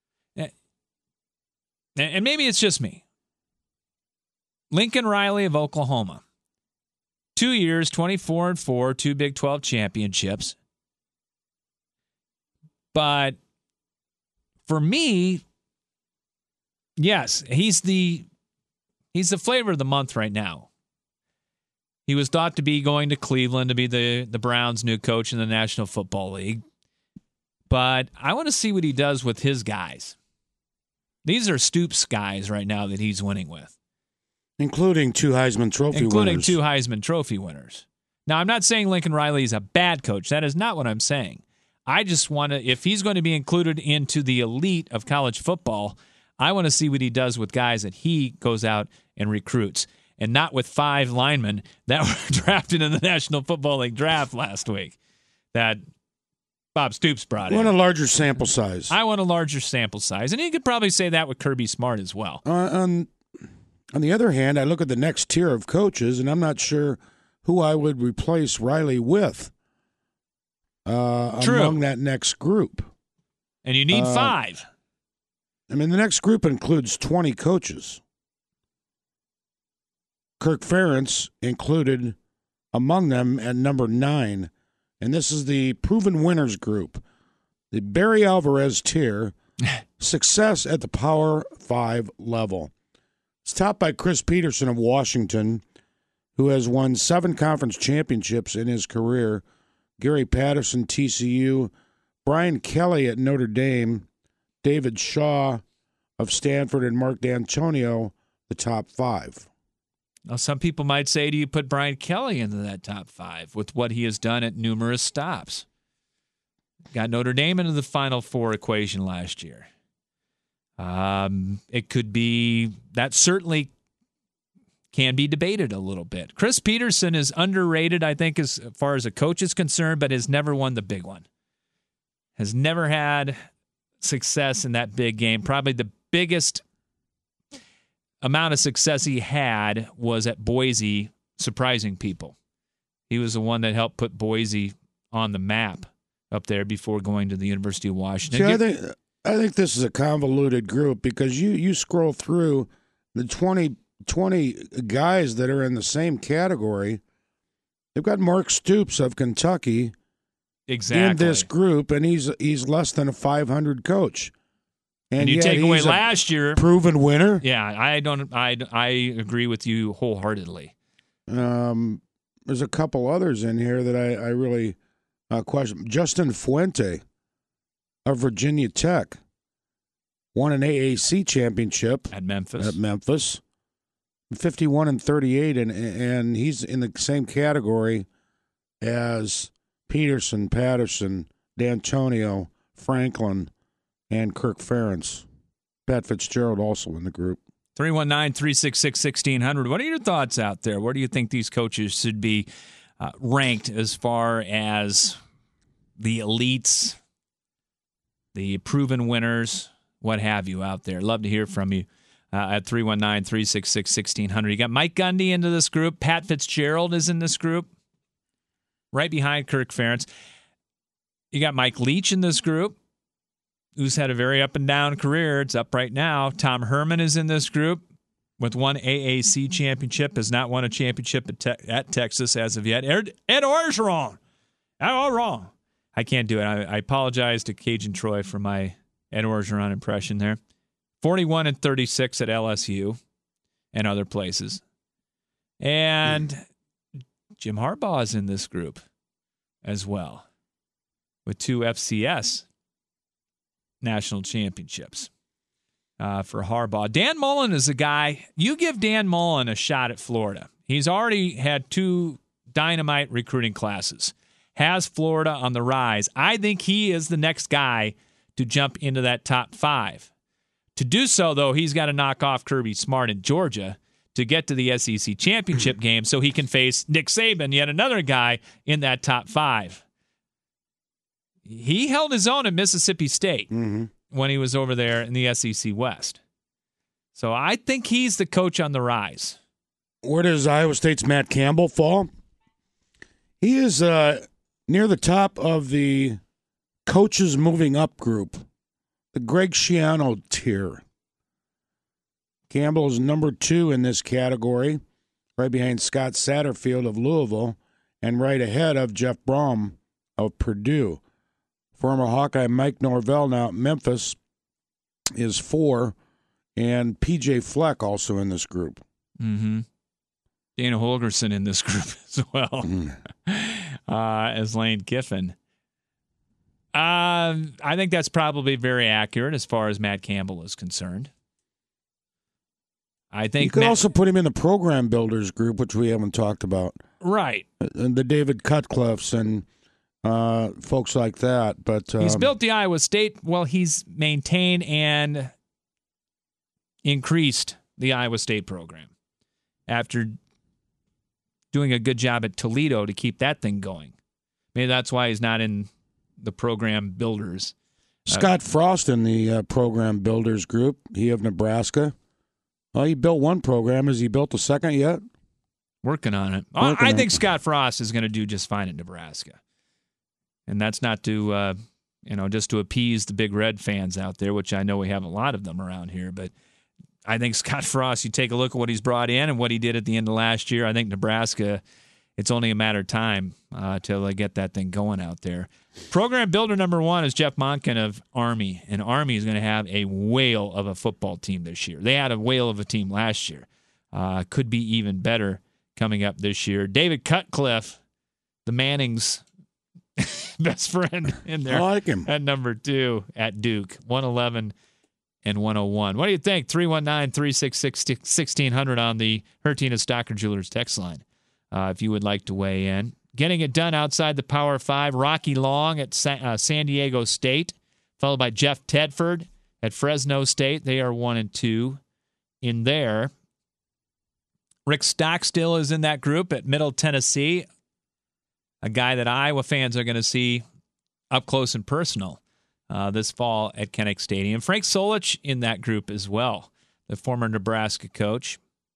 and maybe it's just me, Lincoln Riley of Oklahoma. 2 years, 24-4, 2 Big 12 championships. But for me, yes, he's the flavor of the month right now. He was thought to be going to Cleveland to be the Browns' new coach in the National Football League. But I want to see what he does with his guys. These are Stoops guys right now that he's winning with. Including two Heisman Trophy winners. Now, I'm not saying Lincoln Riley is a bad coach. That is not what I'm saying. I just want to, if he's going to be included into the elite of college football, I want to see what he does with guys that he goes out and recruits, and not with 5 linemen that were drafted in the National Football League draft last week that Bob Stoops brought in. I want a larger sample size. I want a larger sample size. And you could probably say that with Kirby Smart as well. On the other hand, I look at the next tier of coaches, and I'm not sure who I would replace Riley with among that next group. And you need 5. I mean, the next group includes 20 coaches. Kirk Ferentz included among them at number 9. And this is the proven winners group. The Barry Alvarez tier, success at the Power 5 level. It's topped by Chris Peterson of Washington, who has won 7 conference championships in his career. Gary Patterson, TCU. Brian Kelly at Notre Dame. David Shaw of Stanford, and Mark D'Antonio, the top 5. Now, some people might say, do you put Brian Kelly into that top 5 with what he has done at numerous stops? Got Notre Dame into the Final Four equation last year. It could be, that certainly can be debated a little bit. Chris Peterson is underrated, I think, as far as a coach is concerned, but has never won the big one. Has never had success in that big game. Probably the biggest amount of success he had was at Boise, surprising people. He was the one that helped put Boise on the map up there before going to the University of Washington. See, I think this is a convoluted group because you scroll through the 20 guys that are in the same category. They've got Mark Stoops of Kentucky in this group, and he's less than a 500 coach. And you take away last year, proven winner. Yeah, I agree with you wholeheartedly. There's a couple others in here that I really question. Justin Fuente of Virginia Tech won an AAC championship at Memphis. 51-38, and he's in the same category as Peterson, Patterson, D'Antonio, Franklin, and Kirk Ferentz. Pat Fitzgerald also in the group. 319-366-1600. What are your thoughts out there? Where do you think these coaches should be ranked as far as the elites, the proven winners, what have you out there? Love to hear from you at 319-366-1600. You got Mike Gundy into this group. Pat Fitzgerald is in this group, right behind Kirk Ferentz. You got Mike Leach in this group, who's had a very up-and-down career. It's up right now. Tom Herman is in this group with one AAC championship, has not won a championship at Texas as of yet. Ed Orgeron. All wrong. I can't do it. I apologize to Cajun Troy for my Ed Orgeron impression there. 41-36 at LSU and other places. And Jim Harbaugh is in this group as well with 2 FCS national championships for Harbaugh. Dan Mullen is a guy, you give Dan Mullen a shot at Florida. He's already had 2 dynamite recruiting classes. Has Florida on the rise. I think he is the next guy to jump into that top 5. To do so, though, he's got to knock off Kirby Smart in Georgia to get to the SEC championship game so he can face Nick Saban, yet another guy in that top 5. He held his own at Mississippi State when he was over there in the SEC West. So I think he's the coach on the rise. Where does Iowa State's Matt Campbell fall? He is near the top of the coaches moving up group, the Greg Schiano tier. Campbell is number 2 in this category, right behind Scott Satterfield of Louisville and right ahead of Jeff Brom of Purdue. Former Hawkeye Mike Norvell now at Memphis is 4, and P.J. Fleck also in this group. Mm-hmm. Dana Holgerson in this group as well as Lane Kiffin. I think that's probably very accurate as far as Matt Campbell is concerned. I think you could also put him in the program builders group, which we haven't talked about. Right. And the David Cutcliffes and folks like that. But he's built the Iowa State. Well, he's maintained and increased the Iowa State program after doing a good job at Toledo to keep that thing going. Maybe that's why he's not in the program builders. Scott Frost in the program builders group. He of Nebraska. Well, he built one program. Has he built a second yet? Working on it. I think Scott Frost is going to do just fine at Nebraska. And that's not to, just to appease the Big Red fans out there, which I know we have a lot of them around here. But I think Scott Frost, you take a look at what he's brought in and what he did at the end of last year. I think Nebraska, it's only a matter of time till they get that thing going out there. Program builder number 1 is Jeff Monken of Army, and Army is going to have a whale of a football team this year. They had a whale of a team last year. Could be even better coming up this year. David Cutcliffe, the Mannings' best friend in there. I like him. At number 2 at Duke, 111 and 101. What do you think? 319-366-1600 on the Hertina Stocker Jewelers text line if you would like to weigh in. Getting it done outside the Power 5, Rocky Long at San Diego State, followed by Jeff Tedford at Fresno State. They are 1 and 2 in there. Rick Stockstill is in that group at Middle Tennessee, a guy that Iowa fans are going to see up close and personal this fall at Kinnick Stadium. Frank Solich in that group as well, the former Nebraska coach.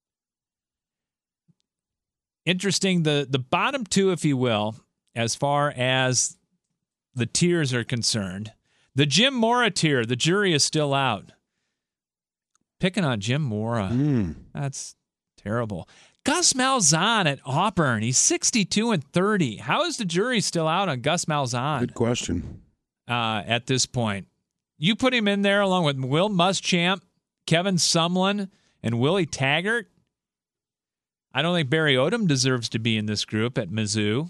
Interesting, the bottom 2, if you will, as far as the tiers are concerned. The Jim Mora tier, the jury is still out. Picking on Jim Mora. That's terrible. Gus Malzahn at Auburn. He's 62 and 30. How is the jury still out on Gus Malzahn? Good question. At this point, you put him in there along with Will Muschamp, Kevin Sumlin, and Willie Taggart. I don't think Barry Odom deserves to be in this group at Mizzou.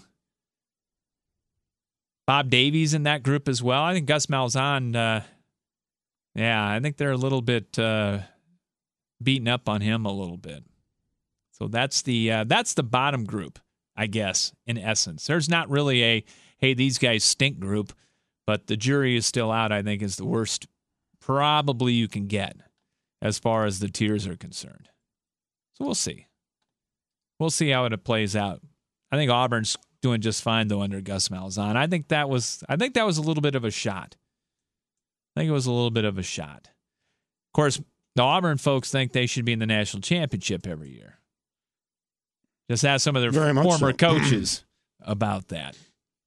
Bob Davies in that group as well. I think Gus Malzahn, I think they're a little bit beaten up on him a little bit. So that's the bottom group, I guess, in essence. There's not really a, hey, these guys stink group, but the jury is still out, I think, is the worst probably you can get as far as the tiers are concerned. So we'll see. We'll see how it plays out. I think Auburn's doing just fine though under Gus Malzahn. I think that was a little bit of a shot. I think it was a little bit of a shot. Of course, the Auburn folks think they should be in the national championship every year. Just ask some of their former coaches about that.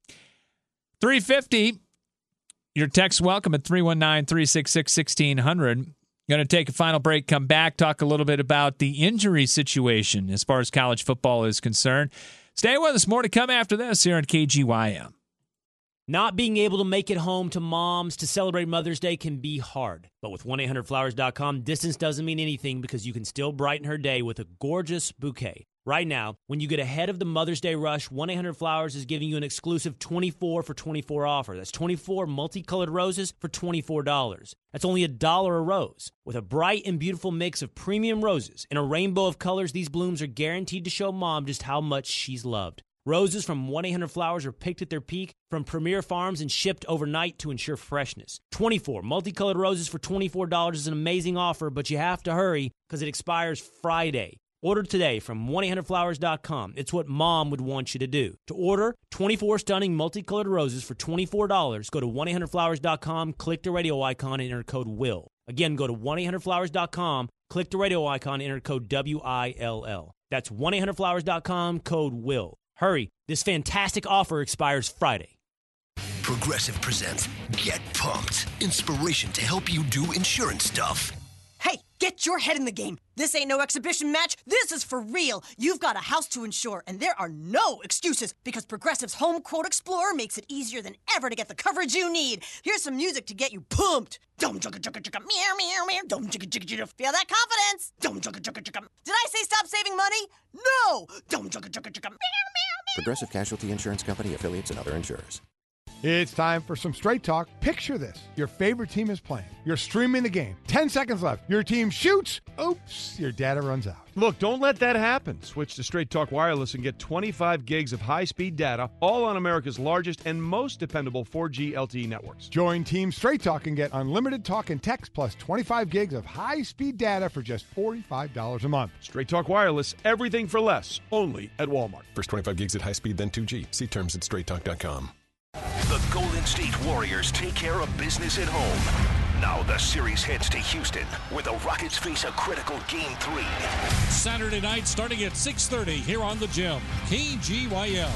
350. Your text welcome at 319-366-1600. Going to take a final break, come back, talk a little bit about the injury situation as far as college football is concerned. Stay with us. More to come after this here on KGYM. Not being able to make it home to moms to celebrate Mother's Day can be hard. But with 1-800-Flowers.com, distance doesn't mean anything because you can still brighten her day with a gorgeous bouquet. Right now, when you get ahead of the Mother's Day rush, 1-800-Flowers is giving you an exclusive 24 for 24 offer. That's 24 multicolored roses for $24. That's only $1 a rose. With a bright and beautiful mix of premium roses in a rainbow of colors, these blooms are guaranteed to show mom just how much she's loved. Roses from 1-800-Flowers are picked at their peak from premier farms and shipped overnight to ensure freshness. 24 multicolored roses for $24 is an amazing offer, but you have to hurry because it expires Friday. Order today from 1-800-Flowers.com. It's what mom would want you to do. To order 24 stunning multicolored roses for $24, go to 1-800-Flowers.com, click the radio icon, and enter code WILL. Again, go to 1-800-Flowers.com, click the radio icon, and enter code WILL. That's 1-800-Flowers.com, code WILL. Hurry, this fantastic offer expires Friday. Progressive presents Get Pumped. Inspiration to help you do insurance stuff. Hey, Get your head in the game. This ain't no exhibition match. This is for real. You've got a house to insure, and there are no excuses because Progressive's Home Quote Explorer makes it easier than ever to get the coverage you need. Here's some music to get you pumped. Dum chugga chugga chugga meow meow meow. Dum chugga chugga chugga. Feel that confidence? Dum chugga chugga chugga. Did I say stop saving money? No. Dum chugga chugga chugga. Meow meow. Progressive Casualty Insurance Company, affiliates, and other insurers. It's time for some straight talk. Picture this. Your favorite team is playing. You're streaming the game. 10 seconds left. Your team shoots. Oops, your data runs out. Look, don't let that happen. Switch to Straight Talk Wireless and get 25 gigs of high-speed data, all on America's largest and most dependable 4G LTE networks. Join Team Straight Talk and get unlimited talk and text plus 25 gigs of high-speed data for just $45 a month. Straight Talk Wireless, everything for less, only at Walmart. First 25 gigs at high speed, then 2G. See terms at straighttalk.com. The Golden State Warriors take care of business at home. Now the series heads to Houston, where the Rockets face a critical Game 3. Saturday night starting at 6:30 here on the Gym. KGYM.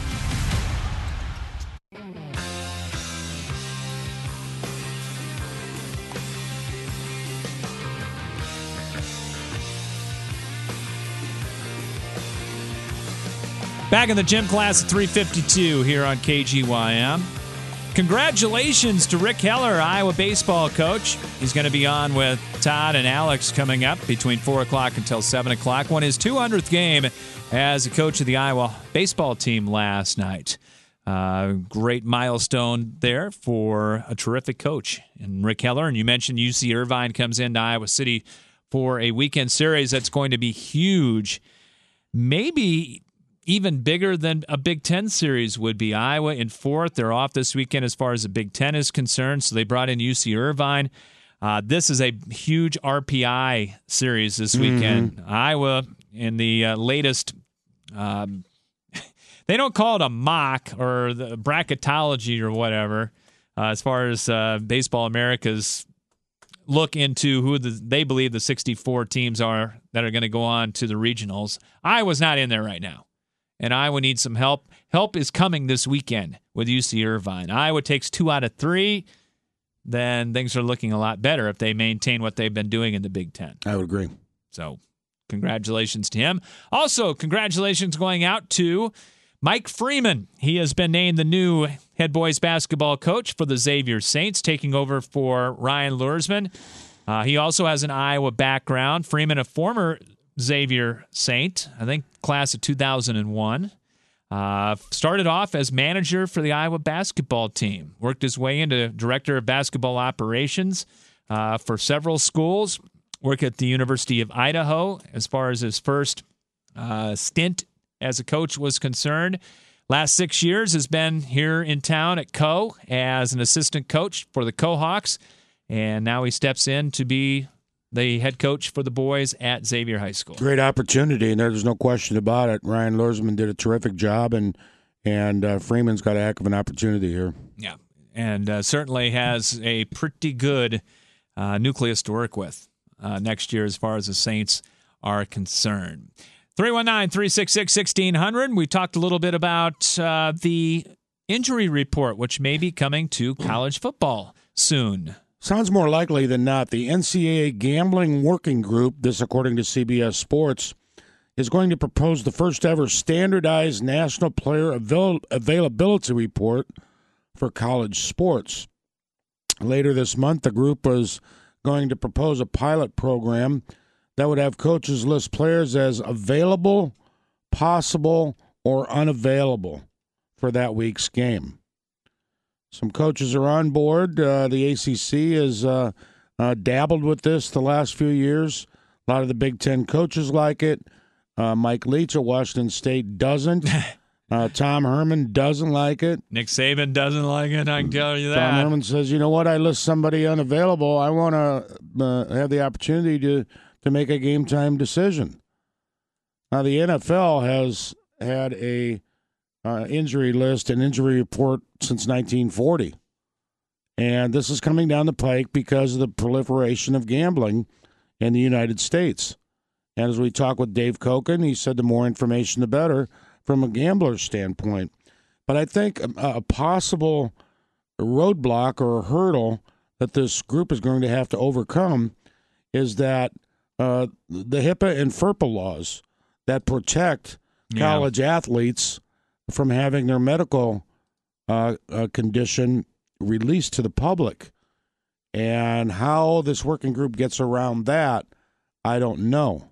Back in the gym class at 3:52 here on KGYM. Congratulations to Rick Heller, Iowa baseball coach. He's going to be on with Todd and Alex coming up between 4 o'clock until 7 o'clock. Won his 200th game as a coach of the Iowa baseball team last night. Great milestone there for a terrific coach. And Rick Heller, and you mentioned UC Irvine comes into Iowa City for a weekend series that's going to be huge. Maybe even bigger than a Big Ten series would be. Iowa in fourth. They're off this weekend as far as the Big Ten is concerned, so they brought in UC Irvine. This is a huge RPI series this weekend. Iowa in the latest, they don't call it a mock or the bracketology or whatever, as far as Baseball America's look into who they believe the 64 teams are that are going to go on to the regionals. Iowa's not in there right now. And Iowa needs some help. Help is coming this weekend with UC Irvine. Iowa takes 2 out of 3, then things are looking a lot better if they maintain what they've been doing in the Big Ten. I would agree. So congratulations to him. Also, congratulations going out to Mike Freeman. He has been named the new head boys basketball coach for the Xavier Saints, taking over for Ryan Luersman. He also has an Iowa background. Freeman, a former Xavier Saint, I think class of 2001. Started off as manager for the Iowa basketball team. Worked his way into director of basketball operations for several schools. Worked at the University of Idaho as far as his first stint as a coach was concerned. Last 6 years has been here in town at Co as an assistant coach for the Co-Hawks. And now he steps in to be the head coach for the boys at Xavier High School. Great opportunity, and there's no question about it. Ryan Luersman did a terrific job, and Freeman's got a heck of an opportunity here. Yeah, and certainly has a pretty good nucleus to work with next year as far as the Saints are concerned. 319-366-1600. We talked a little bit about the injury report, which may be coming to college football soon. Sounds more likely than not. The NCAA Gambling Working Group, this according to CBS Sports, is going to propose the first ever standardized national player availability report for college sports. Later this month, the group was going to propose a pilot program that would have coaches list players as available, possible, or unavailable for that week's game. Some coaches are on board. The ACC has dabbled with this the last few years. A lot of the Big Ten coaches like it. Mike Leach at Washington State doesn't. Tom Herman doesn't like it. Nick Saban doesn't like it, I can tell you that. Tom Herman says, you know what, I list somebody unavailable. I want to have the opportunity to make a game-time decision. Now, the NFL has had a injury list and injury report since 1940. And this is coming down the pike because of the proliferation of gambling in the United States. And as we talk with Dave Koken, he said the more information, the better from a gambler's standpoint. But I think a possible roadblock or a hurdle that this group is going to have to overcome is that the HIPAA and FERPA laws that protect college athletes from having their medical condition released to the public. And how this working group gets around that, I don't know.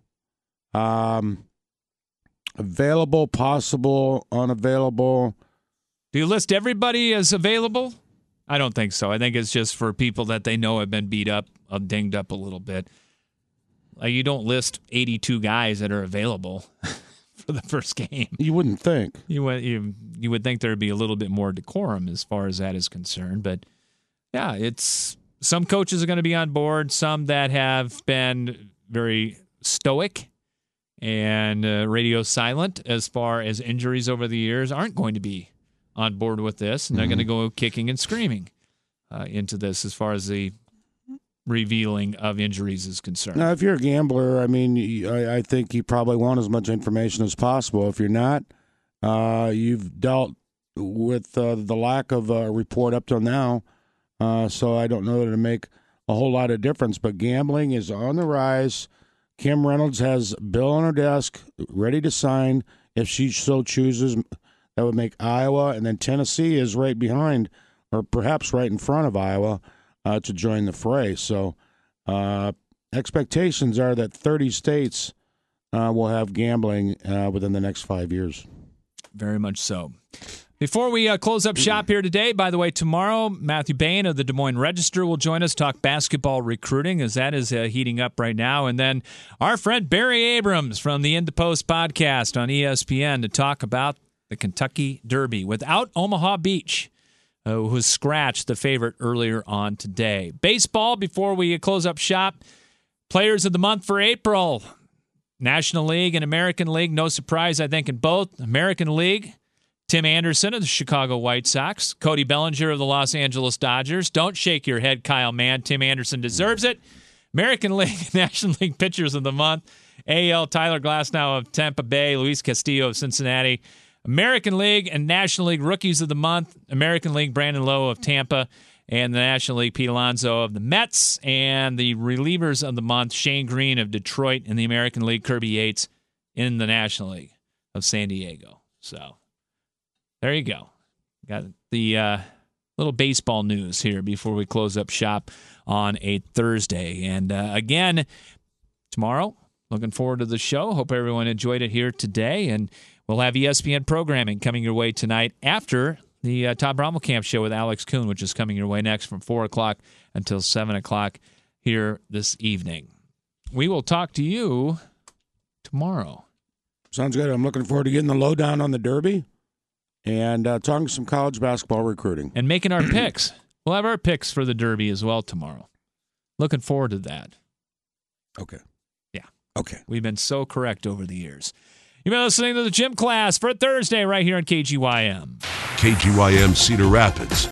Available, possible, unavailable. Do you list everybody as available? I don't think so. I think it's just for people that they know have been beat up, dinged up a little bit. Like, you don't list 82 guys that are available for the first game. You wouldn't think. You would think there would be a little bit more decorum as far as that is concerned. But, yeah, it's some coaches are going to be on board, some that have been very stoic and radio silent as far as injuries over the years aren't going to be on board with this, and they're going to go kicking and screaming into this as far as the revealing of injuries is concerned. Now, if you're a gambler, I mean, I think you probably want as much information as possible. If you're not, you've dealt with the lack of a report up till now, so I don't know that it'll make a whole lot of difference. But gambling is on the rise. Kim Reynolds has a bill on her desk ready to sign if she so chooses. That would make Iowa, and then Tennessee is right behind, or perhaps right in front of Iowa, to join the fray. So expectations are that 30 states will have gambling within the next 5 years. Very much so. Before we close up shop here today, by the way, tomorrow, Matthew Bain of the Des Moines Register will join us, talk basketball recruiting, as that is heating up right now. And then our friend Barry Abrams from the In the Post podcast on ESPN to talk about the Kentucky Derby without Omaha Beach, who was scratched the favorite earlier on today. Baseball, before we close up shop, Players of the Month for April, National League and American League. No surprise, I think, in both. American League, Tim Anderson of the Chicago White Sox, Cody Bellinger of the Los Angeles Dodgers. Don't shake your head, Kyle Mann. Tim Anderson deserves it. American League, National League Pitchers of the Month, AL, Tyler Glasnow of Tampa Bay, Luis Castillo of Cincinnati. American League and National League Rookies of the Month, American League Brandon Lowe of Tampa, and the National League Pete Alonso of the Mets, and the Relievers of the Month, Shane Green of Detroit, and the American League Kirby Yates in the National League of San Diego. So there you go. Got the little baseball news here before we close up shop on a Thursday. And again, tomorrow, looking forward to the show. Hope everyone enjoyed it here today, and we'll have ESPN programming coming your way tonight after the Todd Brommelkamp show with Alex Kuhn, which is coming your way next from 4 o'clock until 7 o'clock here this evening. We will talk to you tomorrow. Sounds good. I'm looking forward to getting the lowdown on the Derby and talking some college basketball recruiting. And making our picks. We'll have our picks for the Derby as well tomorrow. Looking forward to that. Okay. Yeah. Okay. We've been so correct over the years. You've been listening to the Gym Class for Thursday right here on KGYM. KGYM Cedar Rapids.